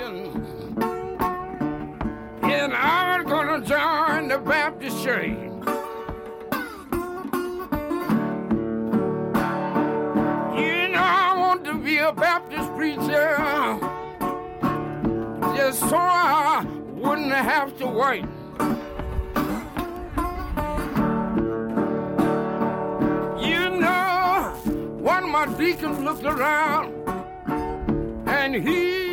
and I'm gonna join the Baptist church. You know I want to be a Baptist preacher, just so I wouldn't have to wait. You know, one of my deacons looked around, and he